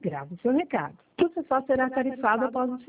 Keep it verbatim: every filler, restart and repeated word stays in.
Grave o seu recado. Você só será tarifado após o